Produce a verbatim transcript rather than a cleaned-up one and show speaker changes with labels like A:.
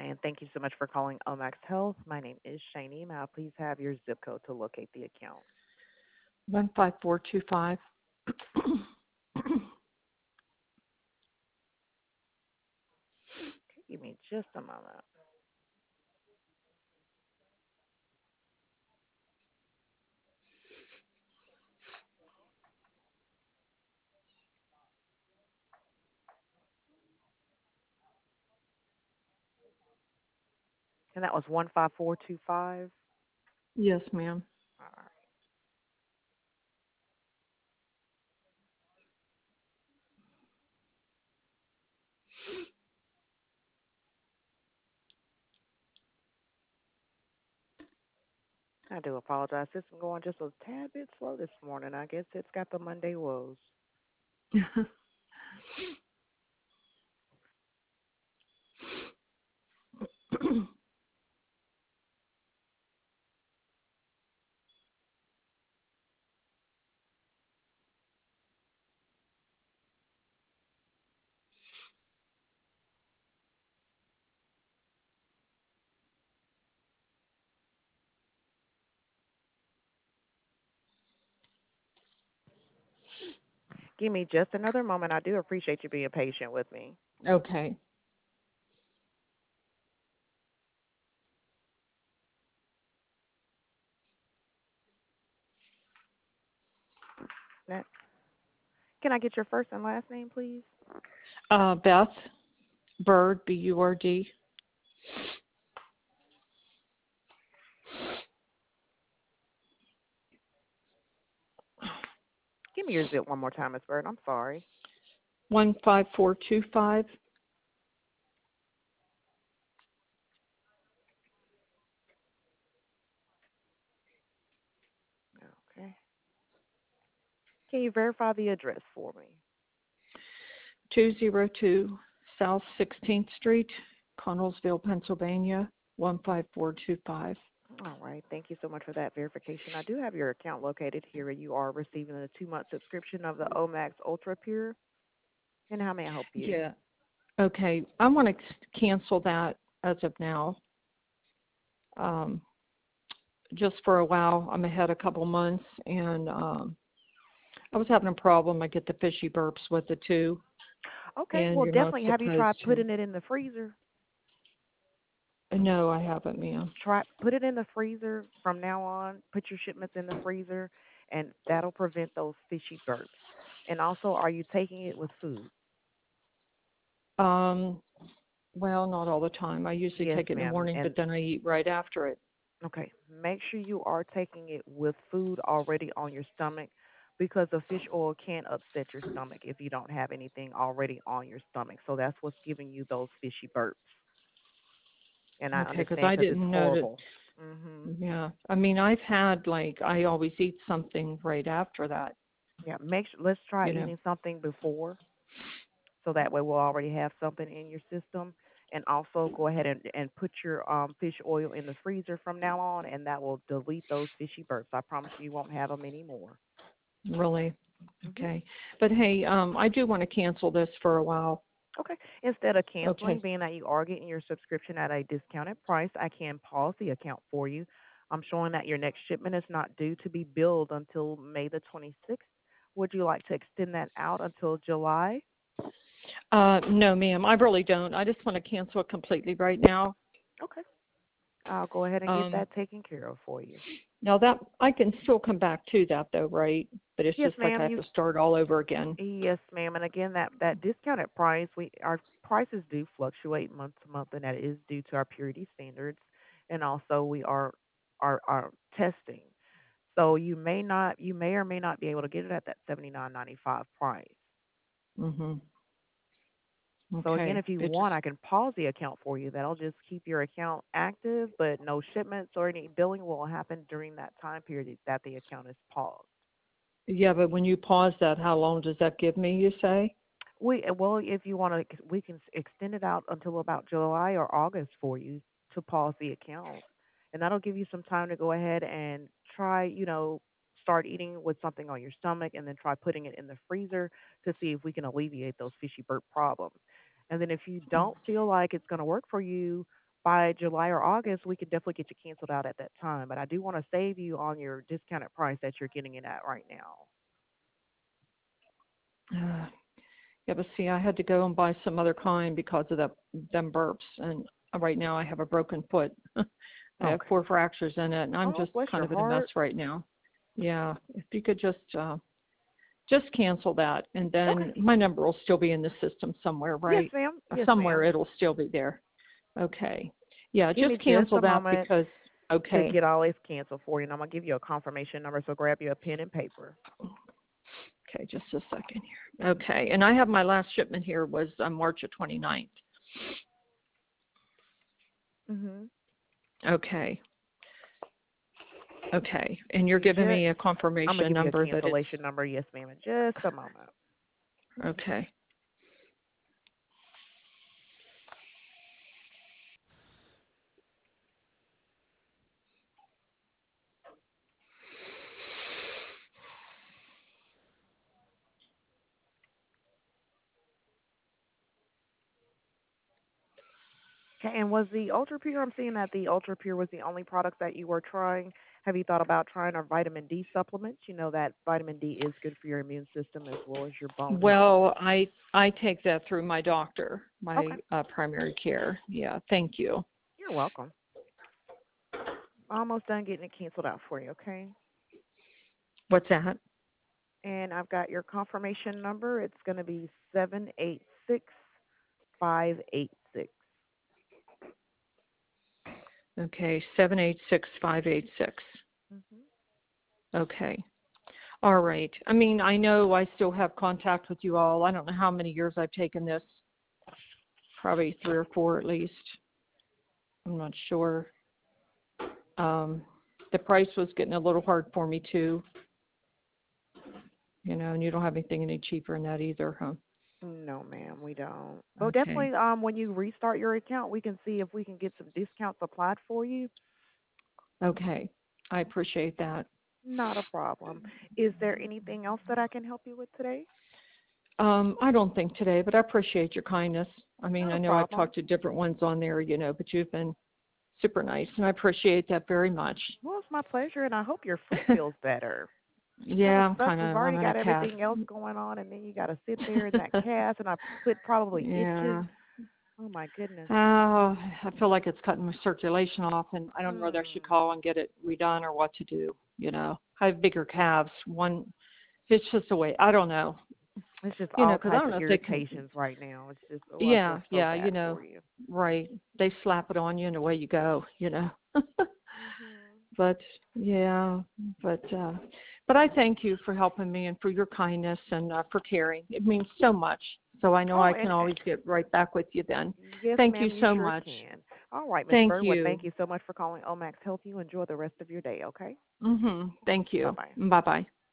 A: And thank you so much for calling Omax Health. My name is Shani. May I please have your zip code to locate the account?
B: one five four two five.
A: Okay, give me just a moment. And that was one five four two five.
B: Yes, ma'am.
A: All right. I do apologize. System going just a tad bit slow this morning. I guess it's got the Monday woes. Give me just another moment. I do appreciate you being patient with me.
B: Okay.
A: Now, can I get your first and last name, please?
B: Uh, Beth Bird, B U R D.
A: Give me your zip one more time, Miss Bird. I'm sorry.
B: one five four two five.
A: Okay. Can you verify the address for me?
B: two oh two South sixteenth Street, Connellsville, Pennsylvania, one five four two five.
A: All right. Thank you so much for that verification. I do have your account located here. You are receiving a two-month subscription of the Omax Ultra Pure. And how may I help you?
B: Yeah. Okay. I want to cancel that as of now. Um, just for a while. I'm ahead a couple months, and um, I was having a problem. I get the fishy burps with it too,
A: Okay.
B: and
A: Well,
B: you're not
A: definitely have you
B: supposed
A: tried
B: to.
A: putting it in the freezer?
B: No, I haven't, ma'am.
A: Try put it in the freezer from now on. Put your shipments in the freezer, and that'll prevent those fishy burps. And also, are you taking it with food?
B: Um, well, not all the time. I usually
A: Yes,
B: take it in the
A: ma'am.
B: morning, but
A: And
B: then I eat right after it.
A: okay, make sure you are taking it with food already on your stomach because the fish oil can upset your stomach if you don't have anything already on your stomach. So that's what's giving you those fishy burps. And I
B: Okay, because
A: understand
B: I
A: because it's
B: didn't know that.
A: horrible. Mhm.
B: Yeah, I mean, I've had like I always eat something right after that.
A: Yeah, make sure, let's try
B: You know.
A: eating something before so that way we'll already have something in your system. And also go ahead and, and put your um, fish oil in the freezer from now on, and that will delete those fishy burps. I promise you, you won't have them anymore.
B: Really.
A: hmm
B: Okay. But hey, um, I do want to cancel this for a while.
A: Okay. Instead of canceling,
B: Okay.
A: being that you are getting your subscription at a discounted price, I can pause the account for you. I'm showing that your next shipment is not due to be billed until May the twenty-sixth. Would you like to extend that out until July?
B: Uh, no, ma'am, I really don't. I just want to cancel it completely right now.
A: Okay. I'll go ahead and get
B: Um,
A: that taken care of for you.
B: now that I can still come back to that though, right? But it's
A: Yes,
B: just like I
A: ma'am.
B: have
A: You
B: to start all over again.
A: yes, ma'am. And again, that that discounted price, we our prices do fluctuate month to month, and that is due to our purity standards, and also we are are are testing. So you may not, you may or may not be able to get it at that seventy nine ninety five price.
B: Mhm.
A: So again,
B: Okay.
A: if you
B: It just
A: want, I can pause the account for you. That'll just keep your account active, but no shipments or any billing will happen during that time period that the account is paused.
B: yeah, but when you pause that, how long does that give me? You say?
A: We uh, well, if you want to, we can s- extend it out until about July or August for you to pause the account, and that'll give you some time to go ahead and try, you know, start eating with something on your stomach, and then try putting it in the freezer to see if we can alleviate those fishy burp problems. And then if you don't feel like it's going to work for you, by July or August, we could definitely get you canceled out at that time. But I do want to save you on your discounted price that you're getting it at right now.
B: Uh, yeah, but see, I had to go and buy some other kind because of the them burps, and right now I have a broken foot. I have
A: Okay.
B: four fractures in it, and I'm
A: Oh,
B: just
A: bless
B: kind
A: your
B: of in a mess
A: heart.
B: right now. Yeah, if you could just uh, just cancel that, and
A: Okay.
B: then my number will still be in the system somewhere,
A: Yes,
B: right?
A: ma'am.
B: Uh,
A: Yes,
B: Somewhere
A: ma'am.
B: it'll still be there. Okay. Yeah,
A: Give me
B: just
A: just
B: cancel
A: a
B: that
A: moment
B: because
A: to
B: okay.
A: get all this canceled for you, and I'm gonna give you a confirmation number. So grab you a pen and paper.
B: Okay, just a second here. Okay, and I have my last shipment here was on March of twenty-ninth.
A: Mhm.
B: Okay. Okay. And you're
A: You
B: giving
A: just.
B: me a
A: I'm gonna
B: confirmation
A: give you a
B: number that it's
A: cancellation number. Yes, ma'am. In just a moment.
B: okay.
A: Okay. And was the Ultra Pure? I'm seeing that the Ultra Pure was the only product that you were trying. Have you thought about trying our vitamin D supplements? You know that vitamin D is good for your immune system as well as your bone health.
B: Well, I I take that through my doctor,
A: Okay.
B: my uh, primary care. Yeah, thank you.
A: You're welcome. Almost done getting it canceled out for you. Okay.
B: What's that?
A: And I've got your confirmation number. It's going to be seven eight six five eight six.
B: Okay, seven eight six five eight six.
A: Mm-hmm.
B: Okay. All right. I mean, I know I still have contact with you all. I don't know how many years I've taken this. Probably three or four at least. I'm not sure. Um, the price was getting a little hard for me too. You know, and you don't have anything any cheaper than that either, huh?
A: No, ma'am, we don't. But
B: Okay.
A: definitely, um, when you restart your account, we can see if we can get some discounts applied for you.
B: Okay. I appreciate that.
A: Not a problem. Is there anything else that I can help you with today?
B: Um, I don't think today, but I appreciate your kindness. I mean,
A: Not
B: I
A: a
B: know I've
A: problem.
B: talked to different ones on there, you know, but you've been super nice, and I appreciate that very much.
A: Well, it's my pleasure, and I hope your foot feels better. That
B: Yeah,
A: would
B: I'm
A: suck.
B: kind
A: We've
B: of, I'm
A: already
B: in a
A: got
B: cast.
A: everything else going on, and then you got to sit there in that cast, and our foot probably itches.
B: Yeah.
A: Oh my goodness.
B: Oh, I feel like it's cutting my circulation off, and I don't know whether I should
A: Mm.
B: call and get it redone or what to do. You know, I have bigger calves. One, it's just a way. I don't know.
A: It's just
B: You know,
A: all
B: because I
A: types
B: don't
A: of
B: know if they can.
A: irritations right now. It's just, oh, I feel
B: Yeah,
A: so
B: yeah, you
A: bad
B: know,
A: for you.
B: right. They slap it on you and away you go, you know.
A: Mhm.
B: But yeah, but uh but I thank you for helping me and for your kindness and uh, for caring. It means so much. So I know
A: Oh,
B: I can
A: and
B: always get right back with you then.
A: yes,
B: Thank you
A: ma'am, you
B: so
A: sure
B: much.
A: can. All right, Miss
B: Thank
A: Bird. Well,
B: you.
A: thank you so much for calling Omax Health. You enjoy the rest of your day, okay?
B: Mhm. Thank
A: Bye
B: you.
A: bye.
B: Bye-bye.